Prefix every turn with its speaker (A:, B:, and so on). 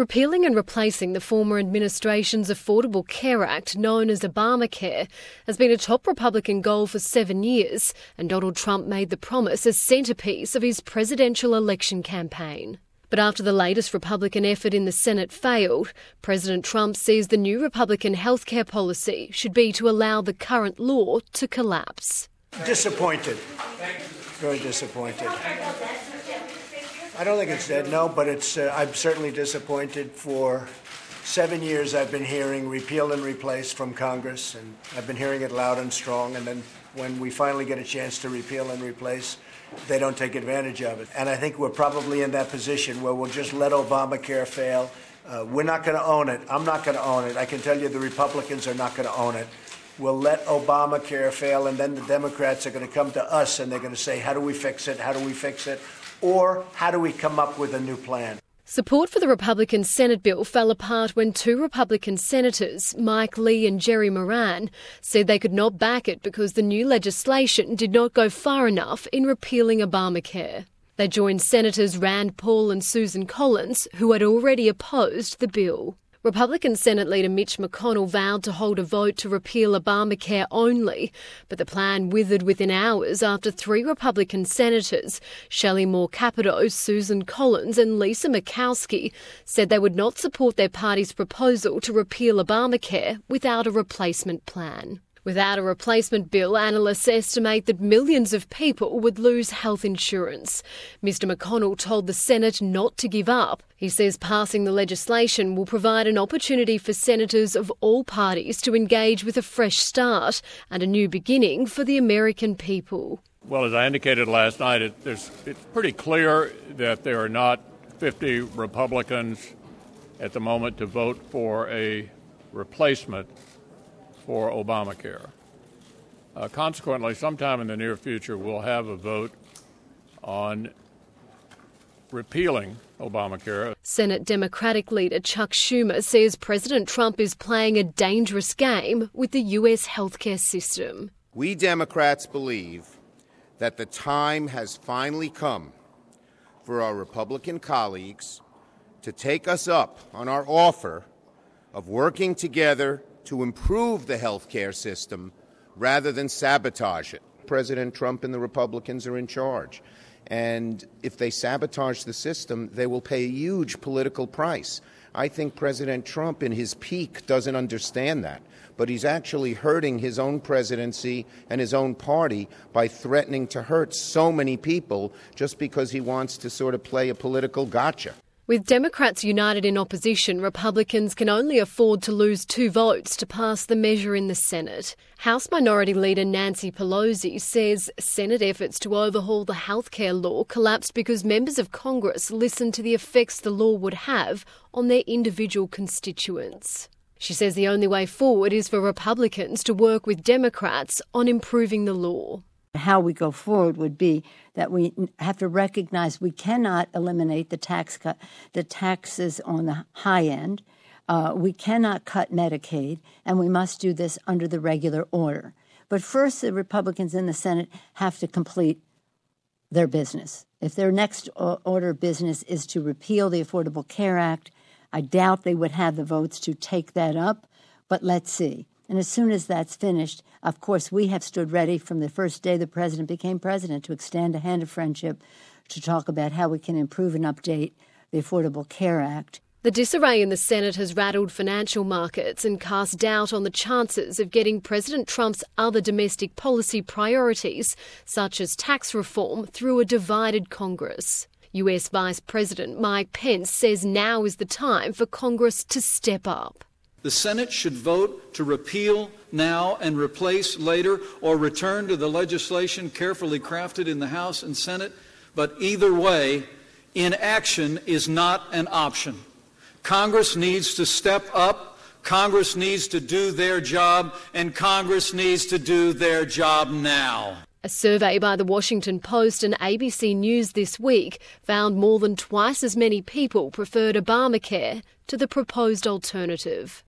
A: Repealing and replacing the former administration's Affordable Care Act, known as Obamacare, has been a top Republican goal for 7 years, and Donald Trump made the promise a centrepiece of his presidential election campaign. But after the latest Republican effort in the Senate failed, President Trump says the new Republican healthcare policy should be to allow the current law to collapse.
B: Disappointed. Very disappointed. I don't think it's dead, no, but I'm certainly disappointed. For 7 years I've been hearing repeal and replace from Congress, and I've been hearing it loud and strong, and then when we finally get a chance to repeal and replace, they don't take advantage of it. And I think we're probably in that position where we'll just let Obamacare fail. We're not going to own it. I'm not going to own it. I can tell you the Republicans are not going to own it. We'll let Obamacare fail, and then the Democrats are going to come to us and they're going to say, how do we fix it? How do we fix it? Or how do we come up with a new plan?
A: Support for the Republican Senate bill fell apart when two Republican senators, Mike Lee and Jerry Moran, said they could not back it because the new legislation did not go far enough in repealing Obamacare. They joined Senators Rand Paul and Susan Collins, who had already opposed the bill. Republican Senate leader Mitch McConnell vowed to hold a vote to repeal Obamacare only, but the plan withered within hours after three Republican senators, Shelley Moore Capito, Susan Collins and Lisa Murkowski, said they would not support their party's proposal to repeal Obamacare without a replacement plan. Without a replacement bill, analysts estimate that millions of people would lose health insurance. Mr McConnell told the Senate not to give up. He says passing the legislation will provide an opportunity for senators of all parties to engage with a fresh start and a new beginning for the American people.
C: Well, as I indicated last night, it's pretty clear that there are not 50 Republicans at the moment to vote for a replacement for Obamacare. Consequently, sometime in the near future, we'll have a vote on repealing Obamacare.
A: Senate Democratic leader Chuck Schumer says President Trump is playing a dangerous game with the U.S. healthcare system.
D: We Democrats believe that the time has finally come for our Republican colleagues to take us up on our offer of working together to improve the health care system rather than sabotage it. President Trump and the Republicans are in charge. And if they sabotage the system, they will pay a huge political price. I think President Trump in his peak doesn't understand that. But he's actually hurting his own presidency and his own party by threatening to hurt so many people just because he wants to sort of play a political gotcha.
A: With Democrats united in opposition, Republicans can only afford to lose 2 votes to pass the measure in the Senate. House Minority Leader Nancy Pelosi says Senate efforts to overhaul the healthcare law collapsed because members of Congress listened to the effects the law would have on their individual constituents. She says the only way forward is for Republicans to work with Democrats on improving the law.
E: How we go forward would be that we have to recognize we cannot eliminate the taxes on the high end. We cannot cut Medicaid, and we must do this under the regular order. But first, the Republicans in the Senate have to complete their business. If their next order of business is to repeal the Affordable Care Act, I doubt they would have the votes to take that up, but let's see. And as soon as that's finished, of course, we have stood ready from the first day the president became president to extend a hand of friendship to talk about how we can improve and update the Affordable Care Act.
A: The disarray in the Senate has rattled financial markets and cast doubt on the chances of getting President Trump's other domestic policy priorities, such as tax reform, through a divided Congress. US Vice President Mike Pence says now is the time for Congress to step up.
F: The Senate should vote to repeal now and replace later, or return to the legislation carefully crafted in the House and Senate. But either way, inaction is not an option. Congress needs to step up, Congress needs to do their job, and Congress needs to do their job now.
A: A survey by The Washington Post and ABC News this week found more than twice as many people preferred Obamacare to the proposed alternative.